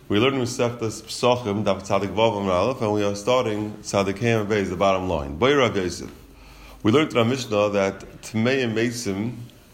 We learned Masechtas Pesachim, Daf Tzadik Vav Amar Aleph, and we are starting Tzadik Hey and Beis, the bottom line. By Rav Yosef, we learned in our Mishnah that Tmei and Mesim,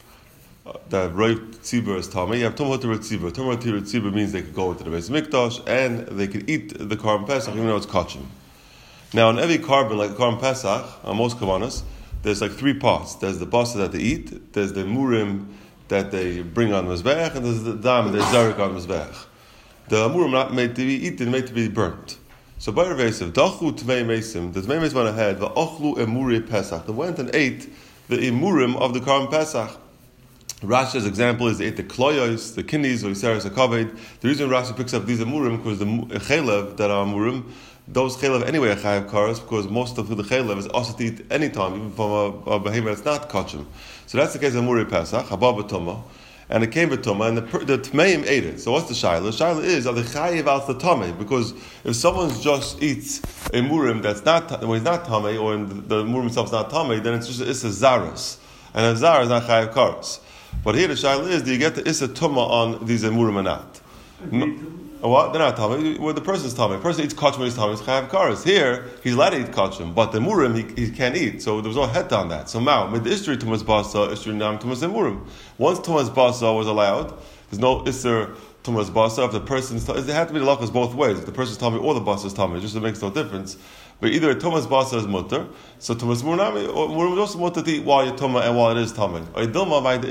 that Rav Tzibur is Tamei. You have Tumah to Rav Tzibur. Tumah to Rav Tzibur means they could go into the Beis Mikdash and they could eat the Korban Pesach even though it's kachim. Now, in every carbon, like Korban Pesach, on most Kavanas, there's like three parts. There's the basa that they eat, there's the murim that they bring on the Mizbeach, and there's the dam, there's zarek on the Mizbeach. The murim not made to be eaten, made to be burnt. So by Rav Yosef, dachu tmei mesim, the tmei mesim went ahead, va'ochlu emuri pesach. They went and ate the emurim of the Korban Pesach. Rashi's example is they ate the kloyos, the kidneys, or yiseres hakaved. The reason Rashi picks up these emurim because the chelev that are emurim, those chelev anyway are chayav karas, because most of the chelev is also to eat any time, even from a behemoth that's not kachim. So that's the case of emuri pesach, haba b'tumah. And it came with Tumah, and the Tmeim ate it. So what's the Shaila? The Shaila is, are they chayiv al the Tameh? Because if someone just eats a murim that's not, when he's not Tameh, or the murim itself is not Tameh, then it's a zaras. And a zar is not chayiv karas. But here the Shaila is, do you get the Issa Tumah on these murim or not? What? They're not Tameh. Well, the person's Tameh. The person eats kachim when he's Tameh, it's chayiv karas. Here, he's allowed to eat kachim, but the murim he can't eat. So there was no het on that. So now, with the Ishtri Tumas Basa, Ishtri Nam Tumas Murim. Once Tumas Basa was allowed, there's no Isser Tumas Basa. If the person's, there had to be the lachas both ways. If the person's Tameh or the Basa is Tameh, just it makes no difference. But either Tumas Basa is mutter, so Tumas Murim is also mutter to eat while you're Tumah and while it is Tameh. Or Dilma by the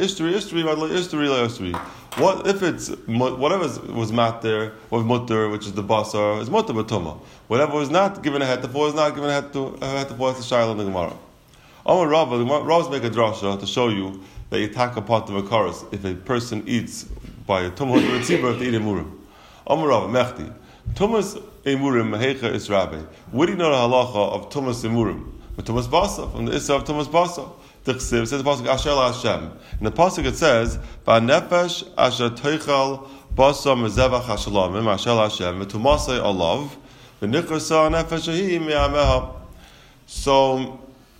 Ishtri. What if it's whatever was mat there was mutter, which is the basar, is mutter b'tumah. Whatever was not given a het for is not given a het for. That's the shaila in the Gemara. Amar Rava, the Ravs make a drasha to show you that you attack a part of a karas if a person eats by a tumah or a tzibur to eat a murim. Amar Rava mechti tumas emurim mehecha is rabbi. Where do you know the halacha of tumas emurim? But tumas basa from the issa of tumas basa. It says the pasuk Asher Hashem. In the pasuk it says, "Ba'nefesh asher toichal basa mezevach hashalamim Asher Hashem v'tumasei alav v'nichasa nefesh ahi me'ameha." So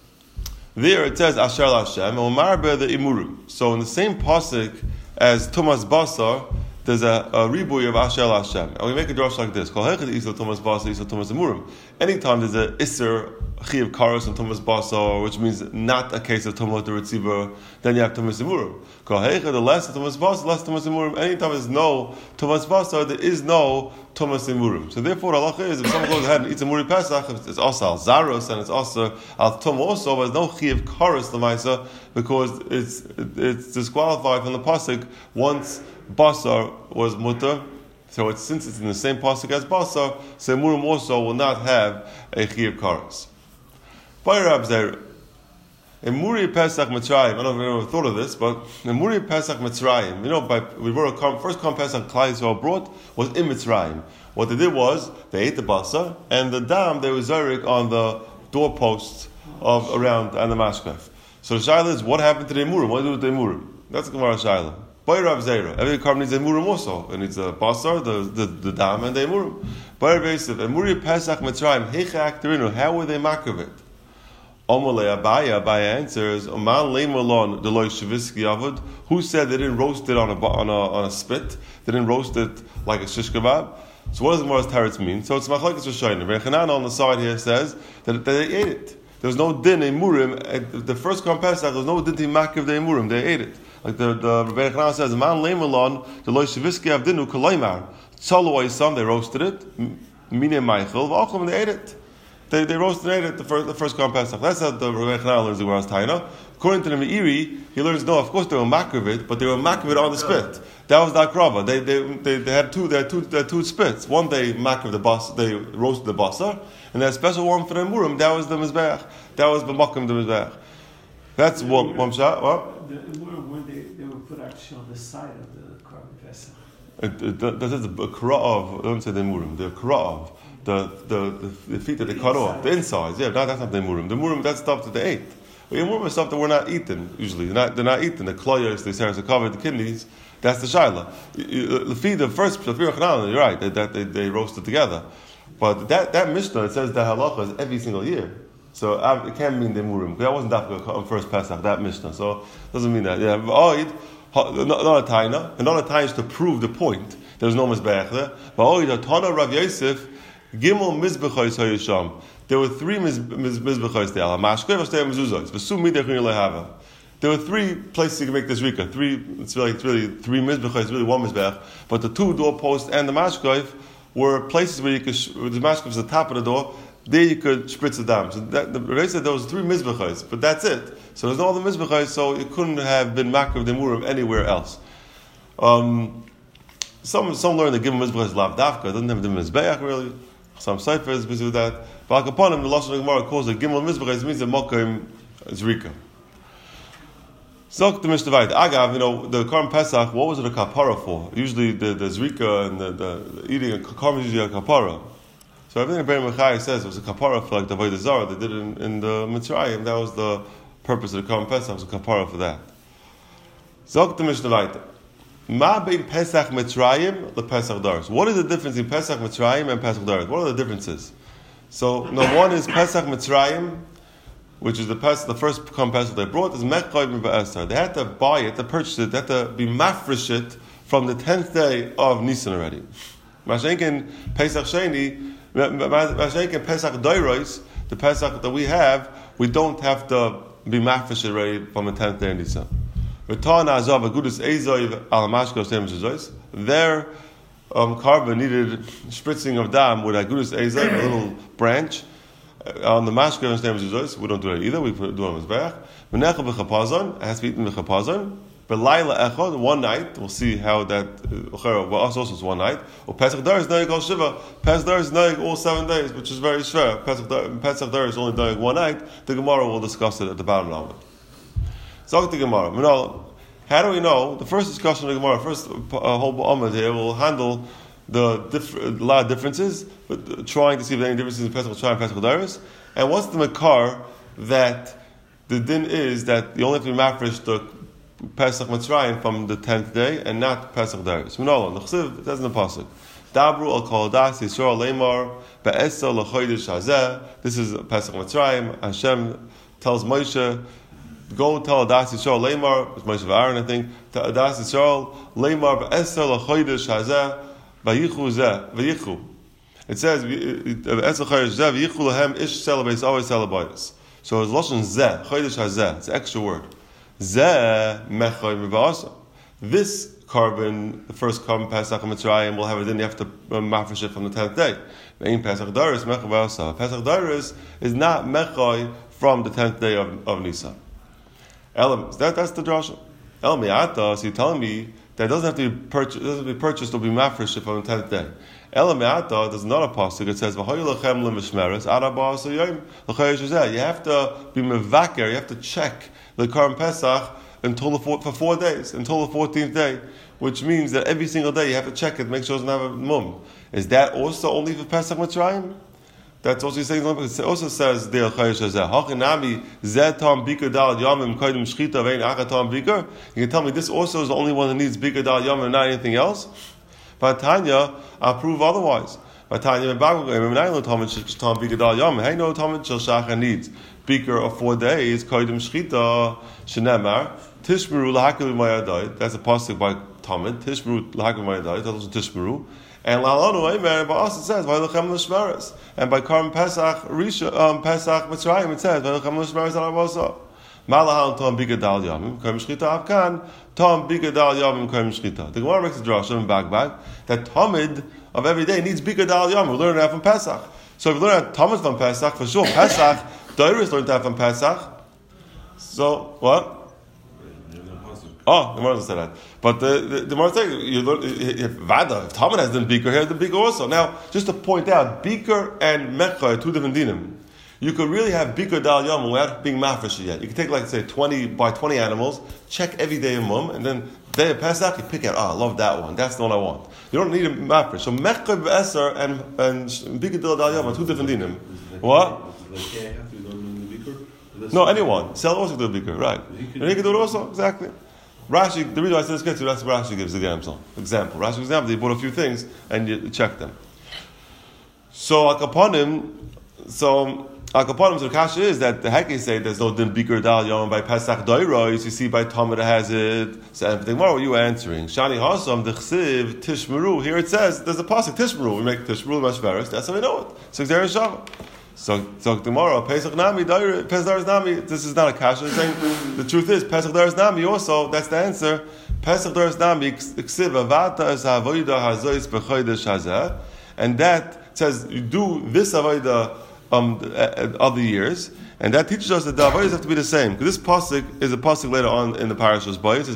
there it says Asher Hashem and Marbe the imurim. So in the same pasuk as Tumas Basar, there's a ribuy of Asher Hashem, and we make a drush like this: Kol hechad isel Tumas Basar, isel Tumas Emurim. Anytime there's a iser chiyav karos and Tumas Basar, which means not a case of Tumas Ritziva, then you have Tumas Emurim. Kol hechad, the less Tumas Basar, less Tumas Emurim. Anytime there's no Tumas Basar, there is no Tumas Emurim. So therefore, the halacha is if someone goes ahead and eats a Muri Pesach, it's also al zaros and it's also al tum also, but there's no chiyav karos lemaisa because it's disqualified from the pasuk once basar was mutter, so since it's in the same pasuk as basar, so murim also will not have a chiyav karas. By Rab Zera, in Muri Pesach Mitzrayim, I don't know if you ever thought of this, but in Muri Pesach Mitzrayim, first Korban Pesach Klal Yisrael brought was in Mitzrayim. What they did was they ate the basar and the dam they were zarek on the doorposts of around and the mashkef. So the shaila is what happened to the emurim? What do you do with the emurim? That's the Gemara shaila. By Rav Zera, every carbon needs a murim also. It needs a basar, the dam, and the murim. By Rav Yosef, a muri pesach mitzrayim heicha akterinu. How were they makriv it? Omalei Abaya answers, Oman leimalon deloy shaviski avod. Who said they didn't roast it on a spit? They didn't roast it like a shish kebab. So what does the Gemara's teretz mean? So it's machlokes Rishonim. Rechanan on the side here says that they ate it. There was no din in murim. The first Korban Pesach, there was no din to makriv the murim. They ate it. Like the Rebbe Chanan says, "Man leimalon deloy shaviski avdinu kolaymar." Tzaloi son, they roasted it. Mine Michael, v'achom, they ate it. They roasted and ate it the first Korban Pesach. That's how the Rebbe Chanan learns the Gemara's Taina. According to the Meiri, he learns no. Of course, they were makriv it, but they were makriv it on the spit. That was the akrava. They had two spits. One they makriv the bas, they roasted the basar, and that special one for the murim. That was the mizbeach. That was the makom the mizbeach. That's one shot. What? The murim when they were put actually on the side of the Korban Pesach. That is the kra'av. Don't say the murim. The kra'av. The feet that they cut off, the insides. Yeah, that's not the murim. The murim, that's stuff that they ate. But the murim is stuff that we're not eating usually. They're not eating the kloyos, the seres covered, the kidneys. That's the shaila. The feet, the first, you're right. That they roasted together. But that Mishnah, it says that halacha is every single year. So it can't mean the murim. That wasn't that on first Pesach, that Mishnah. So it doesn't mean that. Yeah, another taina is to prove the point there's no mizbeach there. But Tana Rav Yosef, Gimel mizbechos hayisham. There were three mizbechos there. Mashkei v'shtei mezuzos. V'su midei chuni lehava. There were three places you can make this rika. It's really three mizbechos. It's really one mizbech. But the two doorposts and the mashkei were places where you could. The mashkei was the top of the door. There you could spritz the dam. So the Rebbe said there was three mizbechos, but that's it. So there's no other mizbechos, so it couldn't have been makav demurim anywhere else. Some learn that given mizbechos is lav dafka. It doesn't have the mizbeach really. Some cipher is busy with that. But upon him, the Lashon Gemara calls it gimel mizbechos means that mokim is rika. Zok the Mishnah Agav, the Korban Pesach, what was it a kapara for? Usually the zrika and the eating a korban is usually a kapara. So everything Rebbeinu Mechai says was a kapara for like the Avodah Zarah. They did it in the Mitzrayim. That was the purpose of the Korban Pesach, was a kapara for that. Zok the Mishnah Ma bein Pesach Mitzrayim the Pesach Daris. What is the difference in Pesach Mitzrayim and Pesach Daris? What are the differences? So one is Pesach Mitzrayim, which is the first Korban Pesach they brought, is Mechayim B'Esar. They had to buy it, to purchase it, they had to be mafresh it from the 10th day of Nisan already. Mashenkin Pesach Sheni, Mashenkin Pesach Dairos, the Pesach that we have, we don't have to be mafresh it already from the 10th day of Nisan. Their carbon needed spritzing of dam with agudus ezay, a little branch. On the mashka and stem we don't do that either. We do it on mizbeach. Menechel b'chapazon, it has to be eaten b'chapazon. But laila echad, one night, we'll see how that. Well, us also is one night. Or Pesach Dar is noig all shiva. Pesach Dar is noig all 7 days, which is very shver. Pesach Dar is only noig one night. The Gemara will discuss it at the bottom of it. So the Gemara. How do we know? The first discussion of the Gemara, first whole Amud here will handle a lot of differences, but trying to see if there are any differences in Pesach Shai and Pesach Daris. And what's the makar that the din is that you only have to be mafresh the Pesach Mitzrayim from the 10th day and not Pesach Daris? We know the Chsiv, it says in the pasuk, Dabru al kol das Yisrael leimar be'esa l'chodesh hazeh. This is Pesach Mitzrayim. Hashem tells Moshe, go tell Adas Yisrael leimar. It's Moshe Aaron, I think. Adas Yisrael leimar be'esa l'chodesh hazeh. Vayichu. It says, Vayichu ish celebrates, always celebrates. So it's Lashon Zeh, Chodesh HaZeh, it's an extra word. Zeh mechay mivasa. This carbon, the first carbon Pesach Mitzrayim, will have it, then you have to mafresh it from the 10th day. Pesach Daris, mechay mivasa. Pesach Daris is not mechay from the 10th day of Nisan. That's the drasha. El mi'ata, so you're telling me that doesn't have to be purchased. It doesn't have to be purchased or be mafresh from the 10th day. Ela me'ata, there's another pasuk. It says, "V'hoyu lachem lemishmeres araba asayim l'chayesh hazeh." You have to be mevaker. You have to check the Korban Pesach for 4 days, until the 14th day, which means that every single day you have to check it, make sure it doesn't have a mum. Is that also only for Pesach Mitzrayim? That's also saying. It also says the chayesh hazeh. Hachinami zetam bikar dal yamim kodim shchita vein achatam bikar. You can tell me this also is the only one that needs bikar dal yamim and not anything else. But Tanya, I'll prove otherwise. But Tanya, how you know Talmud Shel Shachar needs bikar of 4 days kodim shchita shenemar tishmeru lahakil mayadai. That's a pasuk by Talmud. Tishmeru lahakil mayadai. That's also tishmeru. And Lalanu Eimer, by us it says, Vayilachem l'shmeres. And by Korban Pesach, Pesach Mitzrayim, it says, Vayilachem l'shmeres al-Abasa. Malahal Tom Bigadal Yamim, Koyim Shchita Avkan, Tom Bigadal Yamim, Koyim Shchita. The Gemara makes a drasha in Bagbag that Talmud of every day needs Bigadal Yamim. We learn that from Pesach. So if we learn that Talmud from Pesach, for sure, Pesach, Doris learned that from Pesach. So, what? Oh, the Gemara doesn't say that. But the Gemara says, if Talmud has done Bikar, here the Bikar also. Now, just to point out, Bikar and Mechah are two different dinim. You could really have Bikar Dal Yom without being mafresh yet. You could take, like, say, 20 animals, check every day in Mum, and then day of Pesach, you pick out, I love that one. That's the one I want. You don't need a mafresh. So Mechah B'Eser and Bikar Dal Yom are two different dinim. What? No, anyone. Sell also do a Bikar, right. And he can do it also, exactly. Rashi, the reason I said this gets to, that's what Rashi gives the example. Rashi example, they bought a few things and you check them. So upon him, Akaponim, so the kasha is that the Heke say there's no din bikur dal yom by Pesach doiros. You see by Tamid it has it. So everything more. What are you answering? Shani hasam the chsiv tishmeru. Here it says there's a pasuk tishmeru. We make tishmeru mashveres. That's how we know it. So there is shava. So tomorrow Pesach nami Pesach daris nami. This is not a kasha. It's saying the truth is Pesach daris nami. Also, that's the answer. Pesach daris nami chsiv avata es havoida hazois b'chodesh hazeh, and that says you do this avoida. Other years, and that teaches us that the avodas have to be the same. Because this pasuk is a pasuk later on in the parashas Boy. It says,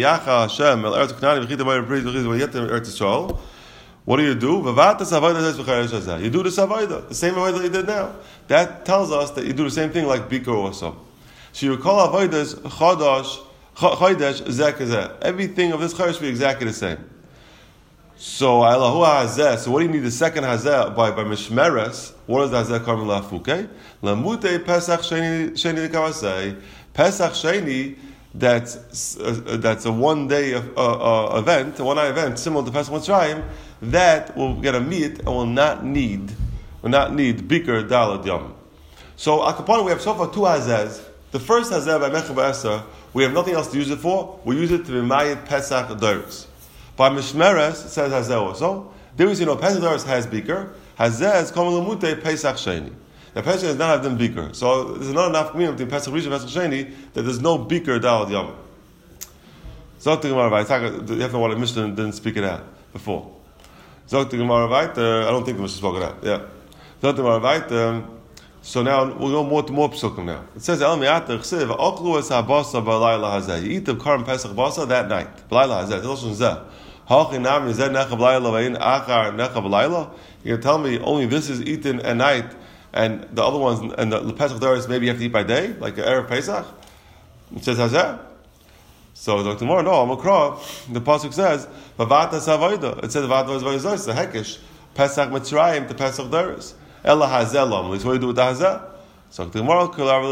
what do? You do this avodah, the same avodah that you did now. That tells us that you do the same thing like Bikkur also. So you call avodas chodesh zeh. Everything of this chodesh should be exactly the same. So Allahu Hazeh. So what do you need the second Hazeh by Mishmeres? What is the Hazeh coming lafuke? Lamute Pesach Sheni Kavasei. Pesach Sheni. That's a 1 day event, a 1 night event similar to Pesach Mitzrayim. That will get a meat and will not need Bikur Dalad Yom. So Akapon, we have so far 2 Hazehs. The first Hazeh by Mechah B'Eser, we have nothing else to use it for. We use it to be Mayit Pesach Doros. By Mishmeres, it says Hazeh also. There we see, Pesach Doros has Bikur. Hazeh is Komel Lamute Pesach Sheni. The Pesach does not have them Bikur. So there's not enough community between Pesach Rishon and Pesach Sheni that there's no Bikur Dalad Yom. Zok the Gemara, you have to know what the Mishnah didn't speak it out before. Zok the Gemara, I don't think the Mishnah spoke it out. Yeah. Zok the Gemara, so now we'll go more psukim now. It says El Mi'ater Chsiv Oklu Es Habasa B'Layla Hazeh. You eat the Karm Pesach Basa that night. B'Layla Hazeh. It's also Zeh. Hachinam Zeh Necha B'Layla V'In Achar Necha B'Layla. You're gonna tell me only this is eaten at night, and the other ones and the Pesach Doros maybe you have to eat by day, like an Erev Pesach. It says Hazeh. So the tomorrow, no, I'm a crow. The pasuk says Vavata Savoida. It says Vavata Savoida. The Hekesh Pesach Mitzrayim to Pesach Doros. Ella Hazelam. What do you do with the Hazeh? So the Gemara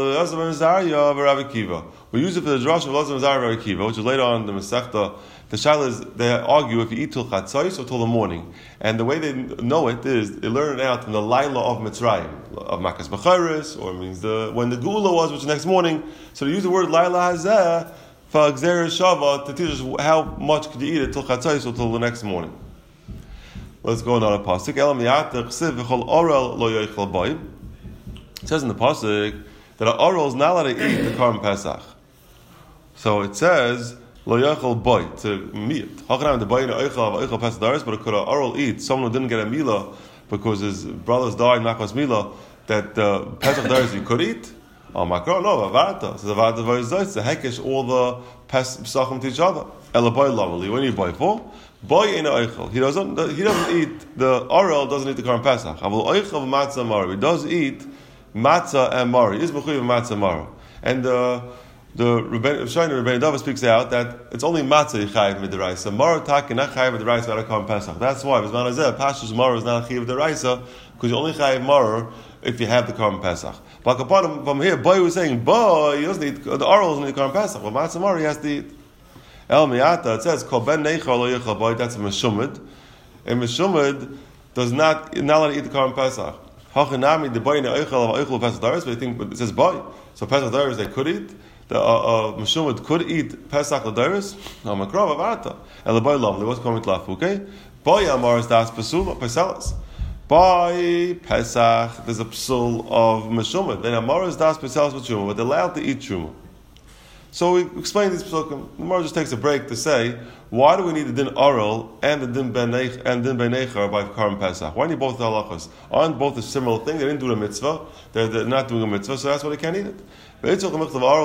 we use it for the Drash of Elazar ben Zariah and Akiva, which is later on in the Masechta. The Shaila is they argue if you eat till Chatzos or till the morning, and the way they know it is they learn it out in the Laila of Mitzrayim of Makas Becharis, or it means when the Gula was, which is the next morning. So they use the word Laila Hazeh for Gzeir Shava to teach us how much could you eat it till Chatzos or till the next morning. Let's go another pasuk. It says in the pasuk that an oral is not allowed to eat the Karm Pesach. So it says lo yochel boy to meat. Hachanam the boy in oichel Pesach daris, but could an oral eat someone who didn't get a milah because his brothers died machmas milah that Pesach daris you could eat. Oh makro no avarta. So avarta vayzoyts the hekesh all the pesachim to each other. Ela boy lovely. When you boy for. Boy in oichel. He doesn't eat the oral. Doesn't eat the Karm Pesach. Avol oichel matzah mari. He does eat matzah and mari. Is mechuyev matzah mari. And the Rebbeinu Dava speaks out that it's only matzah yichayev midiraisa. Mara tak not chayev midiraisa out of Karm Pesach. That's why it's not azeh. Pashtus mara is not chayev midiraisa because you only chayev mara if you have the Karm Pesach. But upon from here, boy was saying boy he doesn't eat the oral doesn't eat Karm Pesach. But matzah mara he has to eat. El Miata, it says, Kol ben neicha lo yichal boy, that's a Meshumad. And Meshumad does not allowed to eat the Karm Pesach. Hachinami, the boy in the oichel Pesach Daris, but it says boy. So Pesach Daris they could eat. The Meshumad could eat Pesach Daris. No, Makrov Avata. El the boy lovely, what's coming to laugh, okay? Boy Amar is das Pesula, Pesalas. Boy Pesach, there's a psul of Meshumad. Then Amar is das Pesalas with Truma, but they're allowed to eat Truma. So we explain these psukim. The Gemara just takes a break to say, why do we need the din oral and the din ben neicher by Karm Pesach? Why need both the halachas? Aren't both a similar thing? They didn't do the mitzvah. They're not doing a mitzvah, so that's why they can't eat it. You say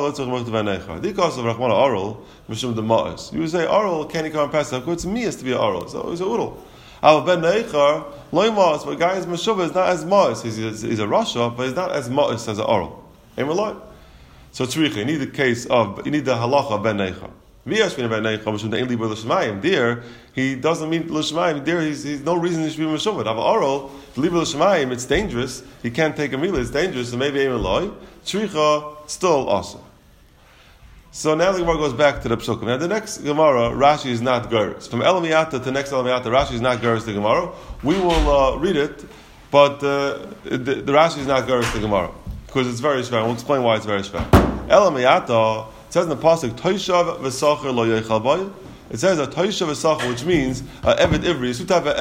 oral can't eat Karm Pesach because it's miyas to be an oral. So it's a udal. Our ben neicher loimas, but a guy is meshuvah is not as ma'is. He's a rasha, but he's not as ma'is as an oral. Ain't relate. So tzricha, you need the case of, you need the halacha ben neicha. V'yashvina ben neicha, mishum de'en liber l'shemayim. There, he doesn't mean l'shemayim. There, he's no reason he should be meshuvah. Have oral, liber l'shemayim, it's dangerous. He can't take a meal, it's dangerous, so maybe aim loy. Tzricha, still awesome. So now the Gemara goes back to the psukim. Now the next Gemara, Rashi is not Geras. From El Miata to the next El Miata, Rashi is not Geras the Gemara. We will read it, but the Rashi is not Geras the Gemara. because it's very shver. We'll explain why it's very shver. Elamiyata, it says in the pasuk, Toishav v'sacher lo yochal boy. It says a Toishav v'sacher, which means Eved Ivri. Two type of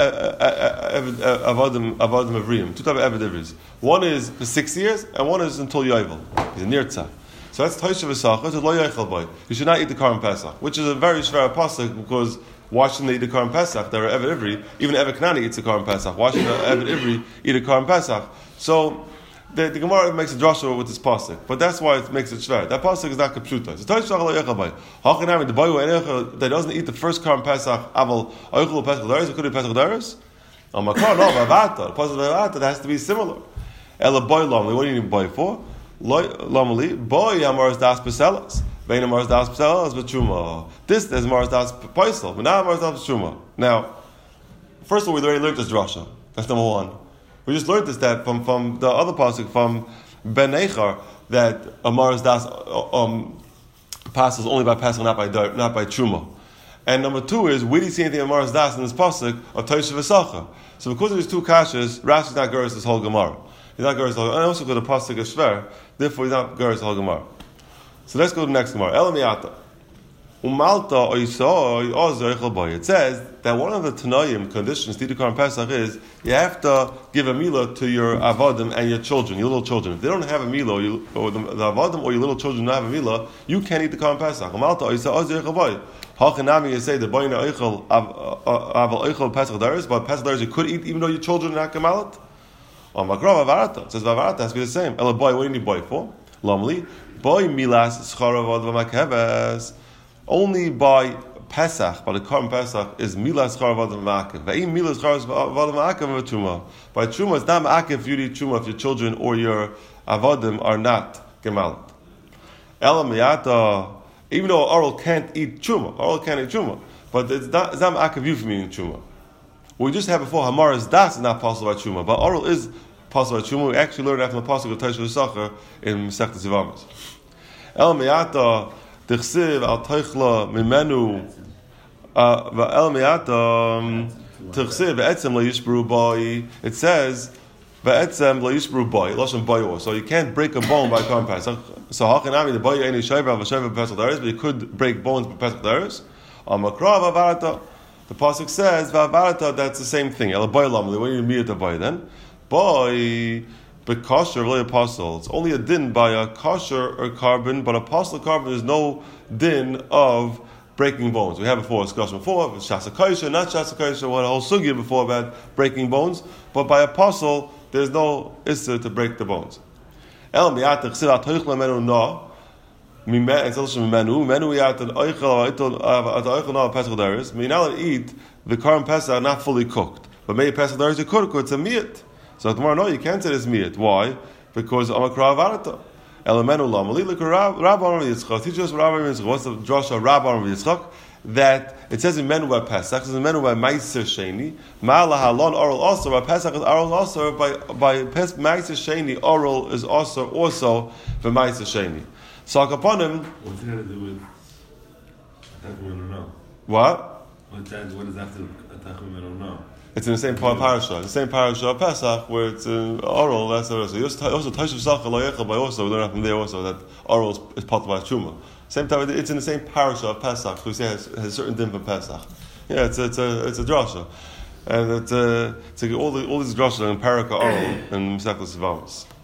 Avadim Ivriim. Two type of Eved Ivris. One is for 6 years, and one is until Yovel. He's a Nirtzah. So that's Toishav v'sacher. It's a lo yochal boy. You should not eat the Karm Pesach, which is a very shver pasuk, because why shouldn't they eat the Karm Pesach? They're Eved Ivri. Even Eved Knani eats the Karm Pesach. Why shouldn't Eved Ivri eat a Karm Pesach? So the Gemara makes a drasha with this pasuk, but that's why it makes it shver. That pasuk is not kapshuta. It's Toishav lo yochal boy. Hachanami the boy that doesn't eat the first Karm Pesach. Aval oichel Pesach daris. It could be Pesach daris. On Makar no vavata. The pasuk vavata that has to be similar. Ela boy lamli. What do you need boy for? Lamli boy amaras das peselas. Vein amaras das peselas v'truma. This is amaras das paisel, but now amaras das v'truma. Now, first of all, we already learned this drasha. That's number one. We just learned this that from the other pasuk from Ben Echar that amaras das passes only by passing, not by truma. And number two is, where do you see anything amaras das in this pasuk of Toishav v'sacher? So because of these two kashas, Rashi's not geras this whole Gemara. He's not geras the whole Gemara. And also because the pasuk is shver, therefore he's not geras the whole Gemara. So let's go to the next Gemara. Elamiyata. Umalta oisoi ozer echel boy. It says that one of the Tanoim conditions to eat the Karm Pesach is you have to give a milah to your avodim and your children, your little children. If they don't have a milah, or the avodim or your little children don't have a milah, you can't eat the Karm Pesach. Umalta oisoi ozer echel boy. Hachanami, you say the boy na oichel aval oichel Pesach daris, but Pesach daris you could eat even though your children are not gemalat. On Makrav Avarata, it says Avarata has to be the same. Ela boy, what do you need boy for? Lamli boy milas scharav v'makeves. Only by Pesach, by the Karm Pesach, is milas scharav v'makev. Ve'im milas scharav v'makev v'truma. By truma, it's not ma'akev if you eat truma if your children or your avodim are not gemalat. Ela miyata. Even though Oral can't eat truma, but it's not ma'akev you from eating truma. What we just had before, Hamaras Das is not possible by truma, but Oral is possible by truma. We actually learned after the pasuk of Toishav v'sacher in Masechtas Yevamos. El miyata tichsiv al toichla mimenu el miyata tichsiv ve'etzem lo yishbru boi. It says ve'etzem lo yishbru boi. Lashon boi. So you can't break a bone by Karm Pesach. So hachanami the boi ain't shayva v'shayva Pesach daris, but you could break bones by Pesach daris. On Makrav Avarata. The pasuk says, "Va'avarata." That's the same thing. Ela boy lamli. What do you mean to boy then? Boy, but kosher really apostle. It's only a din by a kosher or carbon, but apostle carbon is no din of breaking bones. We have a discussion before, shasa kosher, not shasa kosher. What a whole sugya before about breaking bones, but by apostle there's no issur to break the bones. El miyat chsila toichla menu na. You're not allowed to eat the Karm Pesach not fully cooked. But maybe Pesach there is a cooked, it's a miyat. So tomorrow, no, you can't say it's miyat. Why? Because Amakra Avarata. Elemenu Lam. Rabbi Yitzchak. Teach us Rabbi Yitzchak. What's the drasha Rabbi Yitzchak? That it says in Menu by Pesach, it says in Menu by Meiser Sheni. Ma'ala Halon Oral also by Pesach is Oral also by Meiser Sheni Oral is also for Meiser Sheni. So upon him. What's it got to do with Atachim? I don't know. What? What does that do with Atachim? I don't know. It's in the same parasha. The same parasha of Pesach where it's in oral. That's also Toishav v'sacher lo yochal boy. Also, we learn from there also that oral is part of our truma. Same time, it's in the same parasha of Pesach. So we say it has a certain din for Pesach. Yeah, it's a drasha, and it's all these drashas in Paraka oral and Masechtas Yevamos.